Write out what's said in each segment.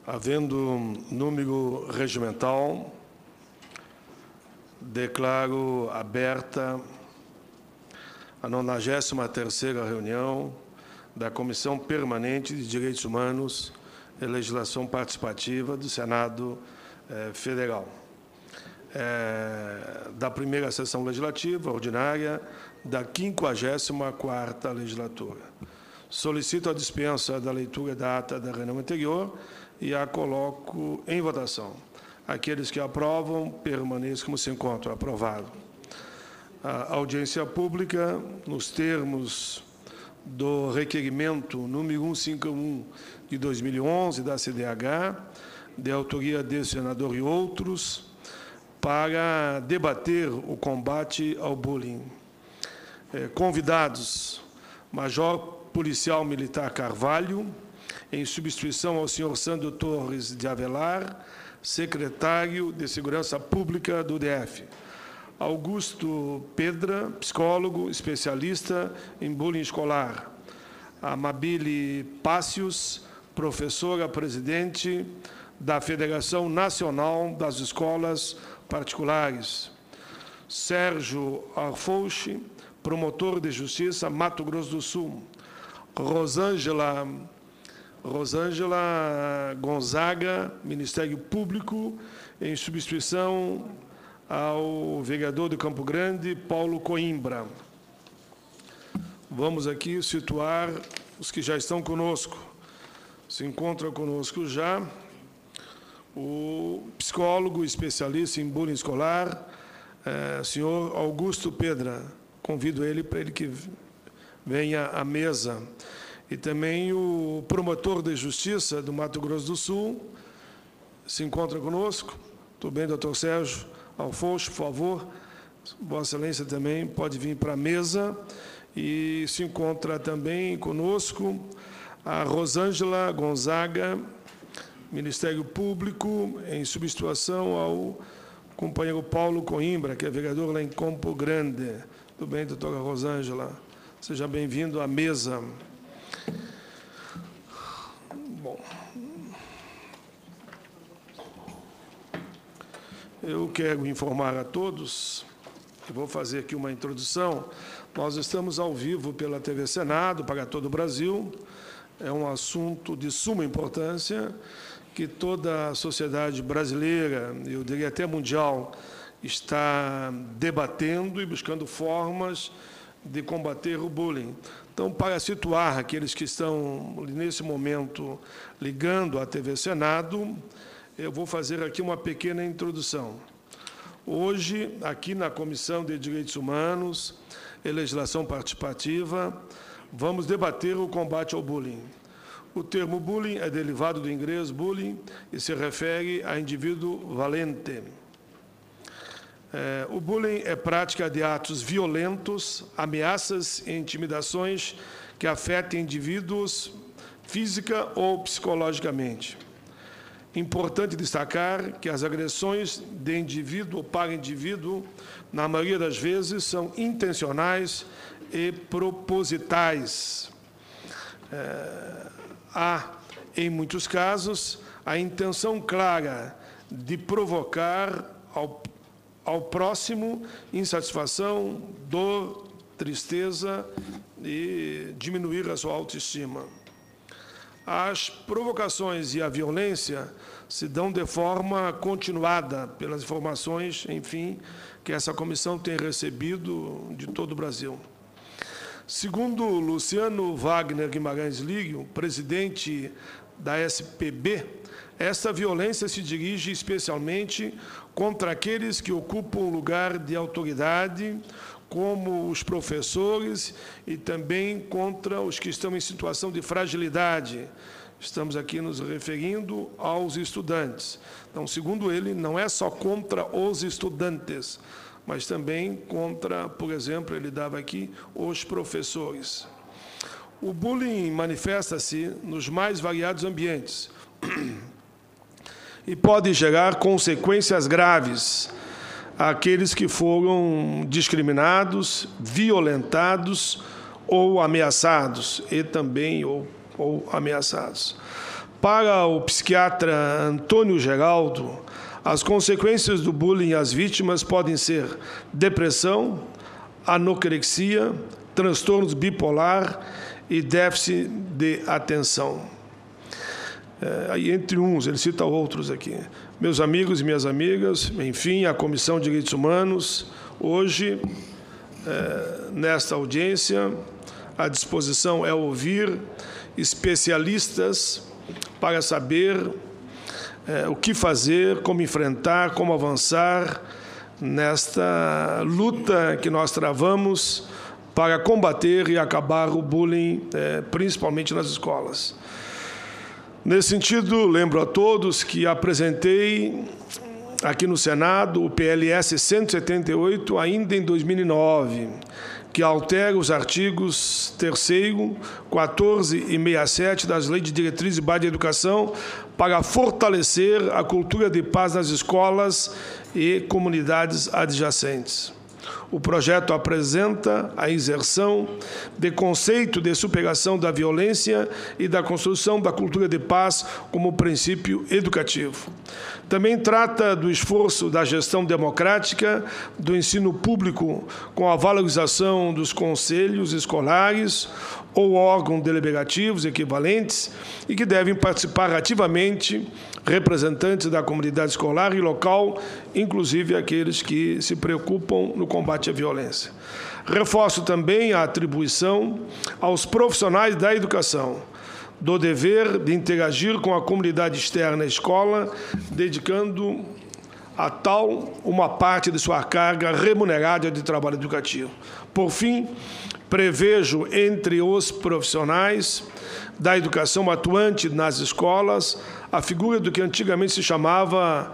Havendo número regimental, declaro aberta a 93ª reunião da Comissão Permanente de Direitos Humanos e Legislação Participativa do Senado Federal. Da primeira sessão legislativa ordinária da 54ª legislatura. Solicito a dispensa da leitura da ata da reunião anterior e a coloco em votação. Aqueles que aprovam, permaneçam como se encontram. Aprovado. A audiência pública, nos termos do requerimento número 151 de 2011 da CDH, de autoria desse senador e outros, para debater o combate ao bullying. Convidados, Major Policial Militar Carvalho, em substituição ao senhor Sandro Torres de Avelar, secretário de Segurança Pública do DF. Augusto Pedra, psicólogo, especialista em bullying escolar. Amabile Pácios, professora presidente da Federação Nacional das Escolas Particulares. Sérgio Arfouche, promotor de Justiça, Mato Grosso do Sul. Rosângela Gonzaga, Ministério Público, em substituição ao vereador de Campo Grande, Paulo Coimbra. Vamos aqui situar os que já estão conosco. Se encontra conosco já o psicólogo especialista em bullying escolar, senhor Augusto Pedra. Convido ele para ele que venha à mesa. E também o promotor de Justiça do Mato Grosso do Sul se encontra conosco. Tudo bem, doutor Sérgio Alfonso, por favor. Vossa Excelência também pode vir para a mesa. E se encontra também conosco a Rosângela Gonzaga, Ministério Público, em substituição ao companheiro Paulo Coimbra, que é vereador lá em Campo Grande. Tudo bem, doutora Rosângela? Seja bem-vindo à mesa. Bom, eu quero informar a todos, e vou fazer aqui uma introdução. Nós estamos ao vivo pela TV Senado, para todo o Brasil. É um assunto de suma importância, que toda a sociedade brasileira, eu diria até mundial, está debatendo e buscando formas de combater o bullying. Então, para situar aqueles que estão, nesse momento, ligando à TV Senado, eu vou fazer aqui uma pequena introdução. Hoje, aqui na Comissão de Direitos Humanos e Legislação Participativa, vamos debater o combate ao bullying. O termo bullying é derivado do inglês bullying e se refere a indivíduo valente. O bullying é prática de atos violentos, ameaças e intimidações que afetem indivíduos física ou psicologicamente. Importante destacar que as agressões de indivíduo para indivíduo, na maioria das vezes, são intencionais e propositais. Há, em muitos casos, a intenção clara de provocar ao próximo insatisfação, dor, tristeza e diminuir a sua autoestima. As provocações e a violência se dão de forma continuada pelas informações, enfim, que essa comissão tem recebido de todo o Brasil. Segundo Luciano Wagner Guimarães Lírio, presidente da SPB, essa violência se dirige especialmente contra aqueles que ocupam lugar de autoridade, como os professores, e também contra os que estão em situação de fragilidade. Estamos aqui nos referindo aos estudantes. Então, segundo ele, não é só contra os estudantes, mas também contra, por exemplo, ele dava aqui, os professores. O bullying manifesta-se nos mais variados ambientes e pode gerar consequências graves àqueles que foram discriminados, violentados ou ameaçados, e também ou ameaçados. Para o psiquiatra Antônio Geraldo, as consequências do bullying às vítimas podem ser depressão, anorexia, transtornos bipolar e déficit de atenção. Aí, entre uns, ele cita outros aqui. Meus amigos e minhas amigas, enfim, a Comissão de Direitos Humanos, hoje, nesta audiência, a disposição é ouvir especialistas para saber o que fazer, como enfrentar, como avançar nesta luta que nós travamos para combater e acabar o bullying, principalmente nas escolas. Nesse sentido, lembro a todos que apresentei aqui no Senado o PLS 178 ainda em 2009, que altera os artigos 3º, 14 e 67 das Leis de Diretrizes e Base de Educação para fortalecer a cultura de paz nas escolas e comunidades adjacentes. O projeto apresenta a inserção de conceito de superação da violência e da construção da cultura de paz como princípio educativo. Também trata do esforço da gestão democrática do ensino público com a valorização dos conselhos escolares ou órgãos deliberativos equivalentes e que devem participar ativamente representantes da comunidade escolar e local, inclusive aqueles que se preocupam no combate à violência. Reforço também a atribuição aos profissionais da educação do dever de interagir com a comunidade externa à escola, dedicando a tal uma parte de sua carga remunerada de trabalho educativo. Por fim, prevejo entre os profissionais da educação atuante nas escolas a figura do que antigamente se chamava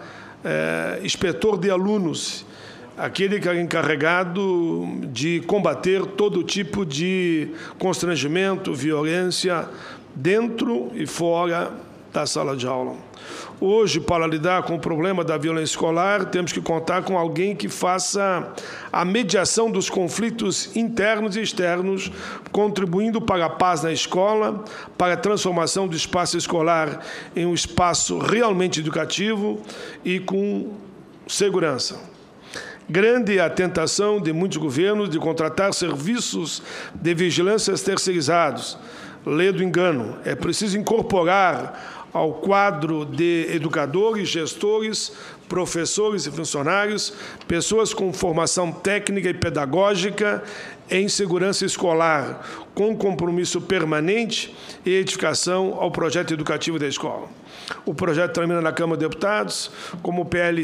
inspetor de alunos, aquele que era encarregado de combater todo tipo de constrangimento, violência, dentro e fora da sala de aula. Hoje, para lidar com o problema da violência escolar, temos que contar com alguém que faça a mediação dos conflitos internos e externos, contribuindo para a paz na escola, para a transformação do espaço escolar em um espaço realmente educativo e com segurança. Grande é a tentação de muitos governos de contratar serviços de vigilância terceirizados. Lê do engano. É preciso incorporar ao quadro de educadores, gestores, professores e funcionários, pessoas com formação técnica e pedagógica em segurança escolar, com compromisso permanente e edificação ao projeto educativo da escola. O projeto termina na Câmara de Deputados, como o PL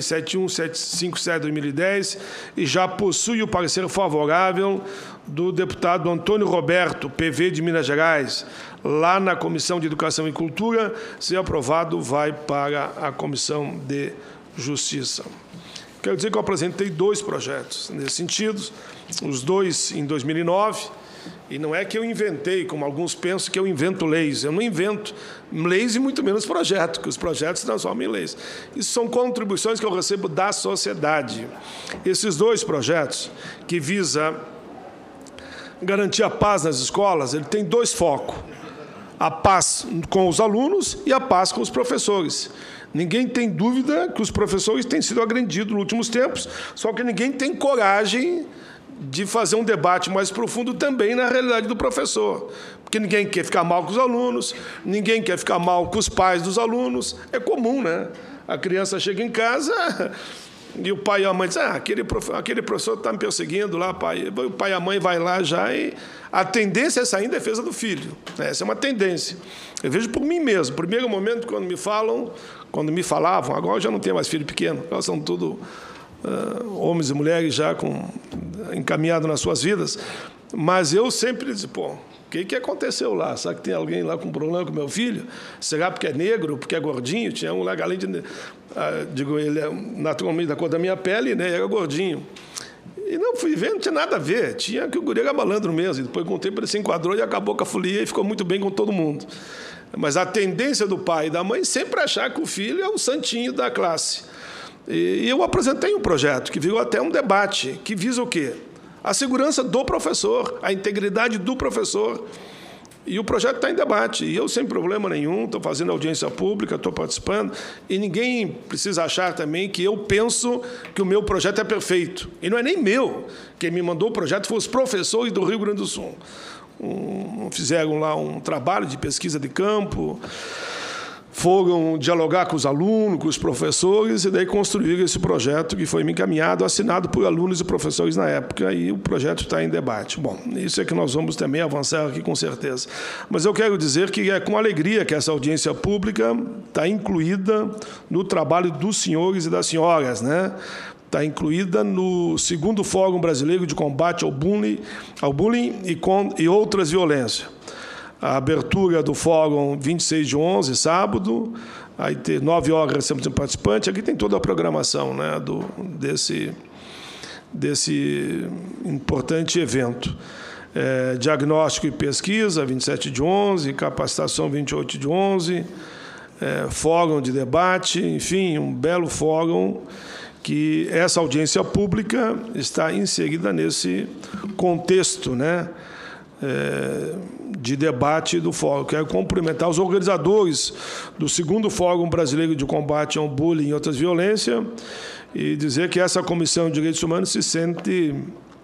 7157/2010, e já possui o parecer favorável do deputado Antônio Roberto, PV de Minas Gerais, lá na Comissão de Educação e Cultura. Se aprovado, vai para a Comissão de Justiça. Quero dizer que eu apresentei 2 projetos nesse sentido, os 2 em 2009, e não é que eu inventei, como alguns pensam que eu invento leis. Eu não invento leis e muito menos projetos, que os projetos se transformam em leis. Isso são contribuições que eu recebo da sociedade. Esses 2 projetos, que visa garantir a paz nas escolas, ele tem 2 focos: a paz com os alunos e a paz com os professores. Ninguém tem dúvida que os professores têm sido agredidos nos últimos tempos, só que ninguém tem coragem de fazer um debate mais profundo também na realidade do professor. Porque ninguém quer ficar mal com os alunos, ninguém quer ficar mal com os pais dos alunos. É comum, né? A criança chega em casa e o pai e a mãe dizem: aquele professor está me perseguindo lá, pai. O pai e a mãe vai lá já e a tendência é sair em defesa do filho. Essa é uma tendência. Eu vejo por mim mesmo. Primeiro momento, quando me falavam, agora eu já não tenho mais filho pequeno, elas são tudo homens e mulheres já encaminhados nas suas vidas, mas eu sempre disse: o que aconteceu lá? Será que tem alguém lá com problema com meu filho? Será porque é negro, porque é gordinho? Tinha um lá, além de... ele é naturalmente da cor da minha pele, né? Era gordinho. E não fui ver, não tinha nada a ver. Tinha que o guri era malandro mesmo. E depois, com o tempo, ele se enquadrou e acabou com a folia e ficou muito bem com todo mundo. Mas a tendência do pai e da mãe sempre achar que o filho é o santinho da classe. E eu apresentei um projeto que virou até um debate, que visa o quê? A segurança do professor, a integridade do professor. E o projeto está em debate, e eu sem problema nenhum, estou fazendo audiência pública, estou participando, e ninguém precisa achar também que eu penso que o meu projeto é perfeito. E não é nem meu. Quem me mandou o projeto foram os professores do Rio Grande do Sul. Fizeram lá um trabalho de pesquisa de campo, foram dialogar com os alunos, com os professores, e daí construíram esse projeto que foi me encaminhado, assinado por alunos e professores na época, e o projeto está em debate. Bom, isso é que nós vamos também avançar aqui com certeza. Mas eu quero dizer que é com alegria que essa audiência pública está incluída no trabalho dos senhores e das senhoras, né? Está incluída no 2º Fórum Brasileiro de Combate ao Bullying e outras violências. A abertura do fórum 26/11, sábado, aí tem 9 horas recebemos um participante, aqui tem toda a programação, né, desse importante evento. Diagnóstico e pesquisa, 27/11, capacitação, 28/11, fórum de debate, enfim, um belo fórum que essa audiência pública está inserida nesse contexto, né, de debate do fórum. Quero cumprimentar os organizadores do 2º Fórum Brasileiro de Combate ao Bullying e outras violências e dizer que essa Comissão de Direitos Humanos se sente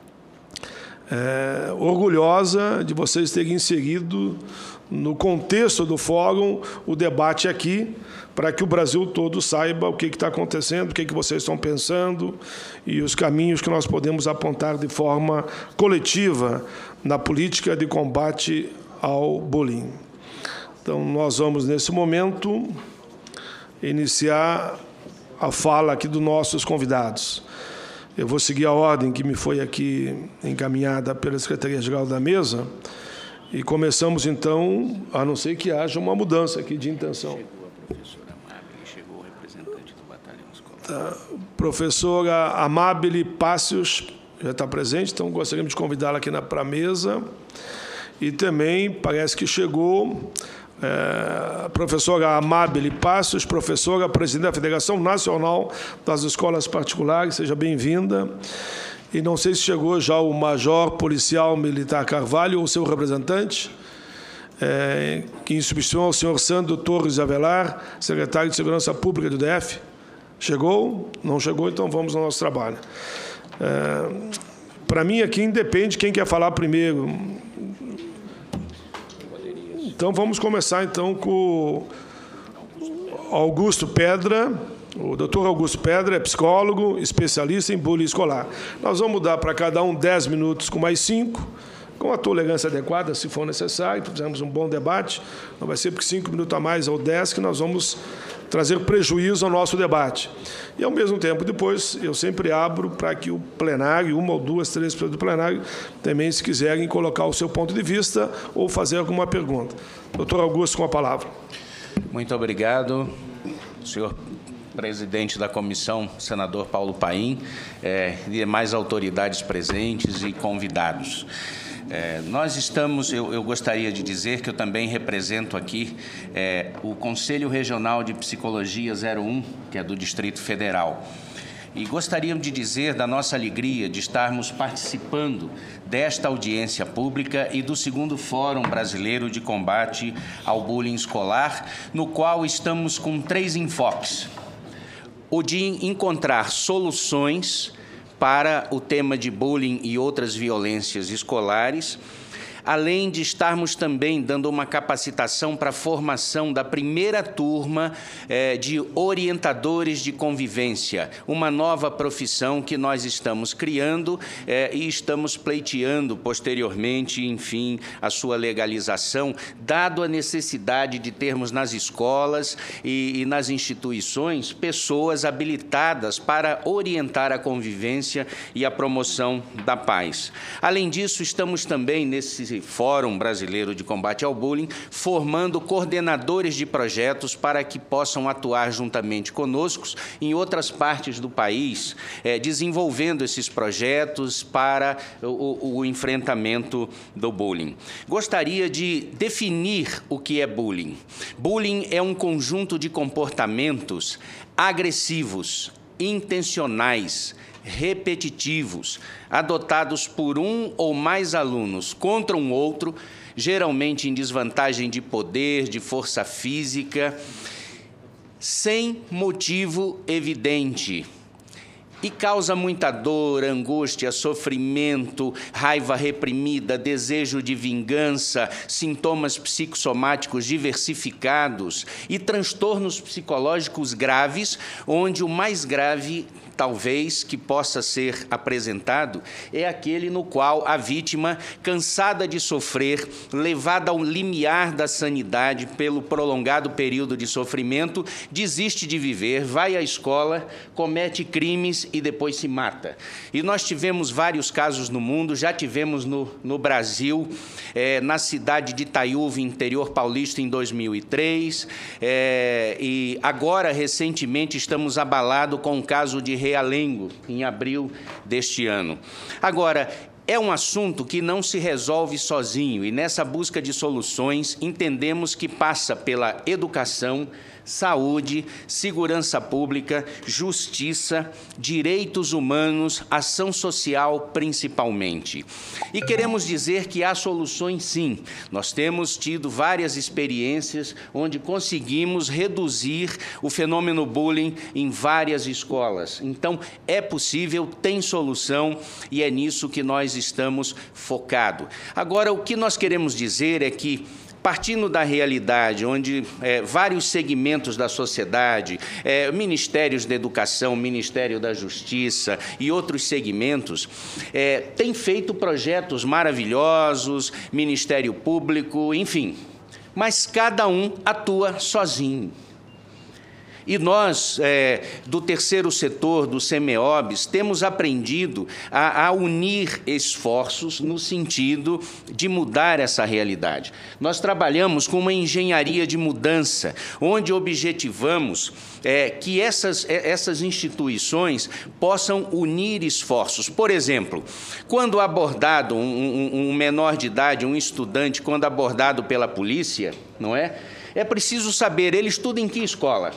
orgulhosa de vocês terem inserido no contexto do fórum o debate aqui, para que o Brasil todo saiba o que está acontecendo, o que vocês estão pensando e os caminhos que nós podemos apontar de forma coletiva na política de combate ao bullying. Então, nós vamos, nesse momento, iniciar a fala aqui dos nossos convidados. Eu vou seguir a ordem que me foi aqui encaminhada pela Secretaria-Geral da Mesa e começamos, então, a não ser que haja uma mudança aqui de intenção. Chegou o representante do batalhão escolar. Tá. Professora Amábile Pácios já está presente, então gostaríamos de convidá-la aqui para a mesa. E também parece que chegou a professora Amábile Pácios, professora, presidente da Federação Nacional das Escolas Particulares, seja bem-vinda. E não sei se chegou já o Major Policial Militar Carvalho ou seu representante, que em substituição ao senhor Sandro Torres Avelar, secretário de Segurança Pública do DF. Chegou? Não chegou, então vamos ao nosso trabalho. Para mim, aqui independe quem quer falar primeiro. Então, vamos começar, então, com o Augusto Pedra. O doutor Augusto Pedra é psicólogo, especialista em bullying escolar. Nós vamos dar para cada um 10 minutos com mais 5, com a tolerância adequada, se for necessário. Fizemos um bom debate. Não vai ser porque 5 minutos a mais ou 10 que nós vamos trazer prejuízo ao nosso debate. E, ao mesmo tempo, depois, eu sempre abro para que o plenário, 1 ou 2, 3 pessoas do plenário, também, se quiserem, colocar o seu ponto de vista ou fazer alguma pergunta. Doutor Augusto, com a palavra. Muito obrigado, senhor presidente da comissão, senador Paulo Paim, e demais autoridades presentes e convidados. Nós estamos, eu gostaria de dizer que eu também represento aqui o Conselho Regional de Psicologia 01, que é do Distrito Federal. E gostaríamos de dizer da nossa alegria de estarmos participando desta audiência pública e do 2º Fórum Brasileiro de Combate ao Bullying Escolar, no qual estamos com 3 enfoques. O de encontrar soluções para o tema de bullying e outras violências escolares, além de estarmos também dando uma capacitação para a formação da primeira turma de orientadores de convivência, uma nova profissão que nós estamos criando e estamos pleiteando posteriormente, enfim, a sua legalização, dado a necessidade de termos nas escolas e nas instituições pessoas habilitadas para orientar a convivência e a promoção da paz. Além disso, estamos também nesse Fórum Brasileiro de Combate ao Bullying, formando coordenadores de projetos para que possam atuar juntamente conosco em outras partes do país, desenvolvendo esses projetos para o enfrentamento do bullying. Gostaria de definir o que é bullying. Bullying é um conjunto de comportamentos agressivos, intencionais, repetitivos, adotados por um ou mais alunos contra um outro, geralmente em desvantagem de poder, de força física, sem motivo evidente. E causa muita dor, angústia, sofrimento, raiva reprimida, desejo de vingança, sintomas psicossomáticos diversificados e transtornos psicológicos graves, onde o mais grave, talvez, que possa ser apresentado, é aquele no qual a vítima, cansada de sofrer, levada ao limiar da sanidade pelo prolongado período de sofrimento, desiste de viver, vai à escola, comete crimes e depois se mata. E nós tivemos vários casos no mundo, já tivemos no Brasil, na cidade de Itaiúva, interior paulista, em 2003, e agora, recentemente, estamos abalados com o caso de Realengo, em abril deste ano. Agora, é um assunto que não se resolve sozinho, e nessa busca de soluções, entendemos que passa pela educação, saúde, segurança pública, justiça, direitos humanos, ação social, principalmente. E queremos dizer que há soluções, sim. Nós temos tido várias experiências onde conseguimos reduzir o fenômeno bullying em várias escolas. Então, é possível, tem solução, e é nisso que nós estamos focados. Agora, o que nós queremos dizer é que, partindo da realidade, onde vários segmentos da sociedade, ministérios da educação, Ministério da Justiça e outros segmentos, têm feito projetos maravilhosos, Ministério Público, enfim, mas cada um atua sozinho. E nós, do terceiro setor, do CEMEOBS, temos aprendido a unir esforços no sentido de mudar essa realidade. Nós trabalhamos com uma engenharia de mudança, onde objetivamos que essas instituições possam unir esforços. Por exemplo, quando abordado um menor de idade, um estudante, quando abordado pela polícia, não é? É preciso saber, ele estuda em que escola?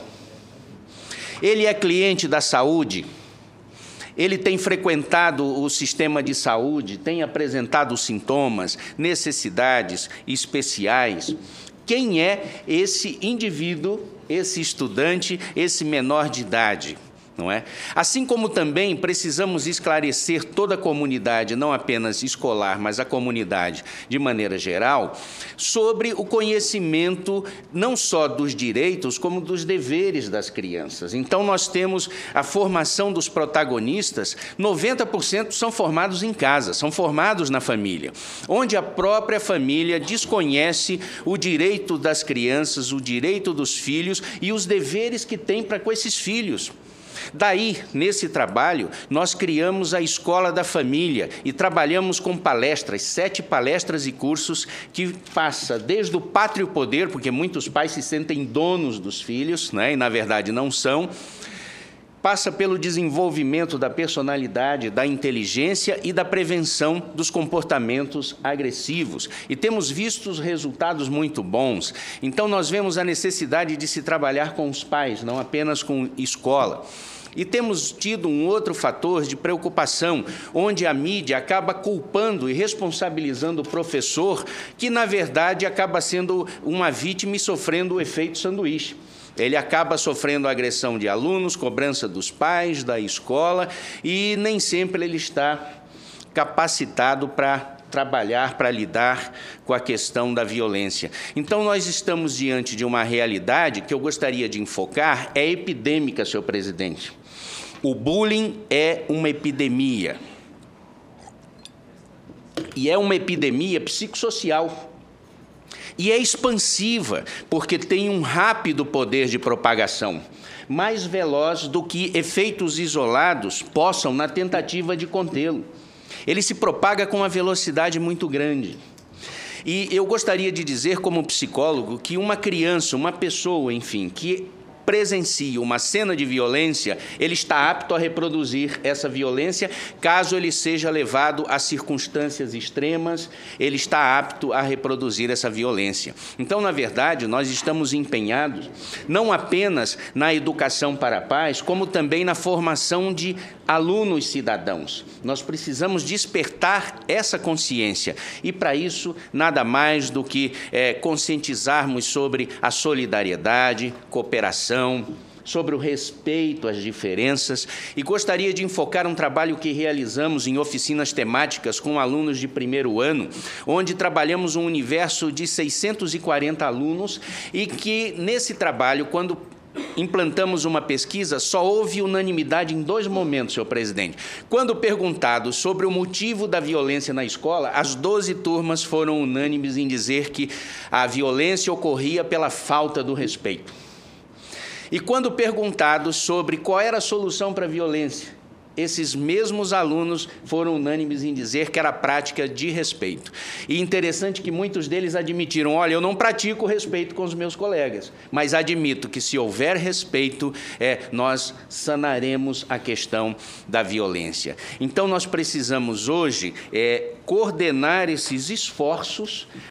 Ele é cliente da saúde, ele tem frequentado o sistema de saúde, tem apresentado sintomas, necessidades especiais. Quem é esse indivíduo, esse estudante, esse menor de idade? Não é? Assim como também precisamos esclarecer toda a comunidade, não apenas escolar, mas a comunidade de maneira geral, sobre o conhecimento não só dos direitos, como dos deveres das crianças. Então, nós temos a formação dos protagonistas, 90% são formados em casa, são formados na família, onde a própria família desconhece o direito das crianças, o direito dos filhos e os deveres que tem para com esses filhos. Daí, nesse trabalho, nós criamos a Escola da Família e trabalhamos com palestras, 7 palestras e cursos que passa desde o pátrio poder, porque muitos pais se sentem donos dos filhos, né, e na verdade não são, passa pelo desenvolvimento da personalidade, da inteligência e da prevenção dos comportamentos agressivos. E temos visto os resultados muito bons. Então, nós vemos a necessidade de se trabalhar com os pais, não apenas com escola. E temos tido um outro fator de preocupação, onde a mídia acaba culpando e responsabilizando o professor, que, na verdade, acaba sendo uma vítima e sofrendo o efeito sanduíche. Ele acaba sofrendo agressão de alunos, cobrança dos pais, da escola, e nem sempre ele está capacitado para trabalhar, para lidar com a questão da violência. Então, nós estamos diante de uma realidade que eu gostaria de enfocar, é epidêmica, senhor presidente. O bullying é uma epidemia. E é uma epidemia psicossocial. E é expansiva, porque tem um rápido poder de propagação, mais veloz do que efeitos isolados possam na tentativa de contê-lo. Ele se propaga com uma velocidade muito grande. E eu gostaria de dizer, como psicólogo, que uma criança, uma pessoa, enfim, que presencia uma cena de violência, ele está apto a reproduzir essa violência, caso ele seja levado a circunstâncias extremas, ele está apto a reproduzir essa violência. Então, na verdade, nós estamos empenhados não apenas na educação para a paz, como também na formação de alunos cidadãos. Nós precisamos despertar essa consciência e, para isso, nada mais do que conscientizarmos sobre a solidariedade, cooperação, sobre o respeito às diferenças, e gostaria de enfocar um trabalho que realizamos em oficinas temáticas com alunos de primeiro ano, onde trabalhamos um universo de 640 alunos e que, nesse trabalho, quando implantamos uma pesquisa, só houve unanimidade em 2 momentos, senhor presidente. Quando perguntado sobre o motivo da violência na escola, as 12 turmas foram unânimes em dizer que a violência ocorria pela falta do respeito. E quando perguntados sobre qual era a solução para a violência, esses mesmos alunos foram unânimes em dizer que era a prática de respeito. E interessante que muitos deles admitiram: olha, eu não pratico respeito com os meus colegas, mas admito que, se houver respeito, nós sanaremos a questão da violência. Então, nós precisamos hoje coordenar esses esforços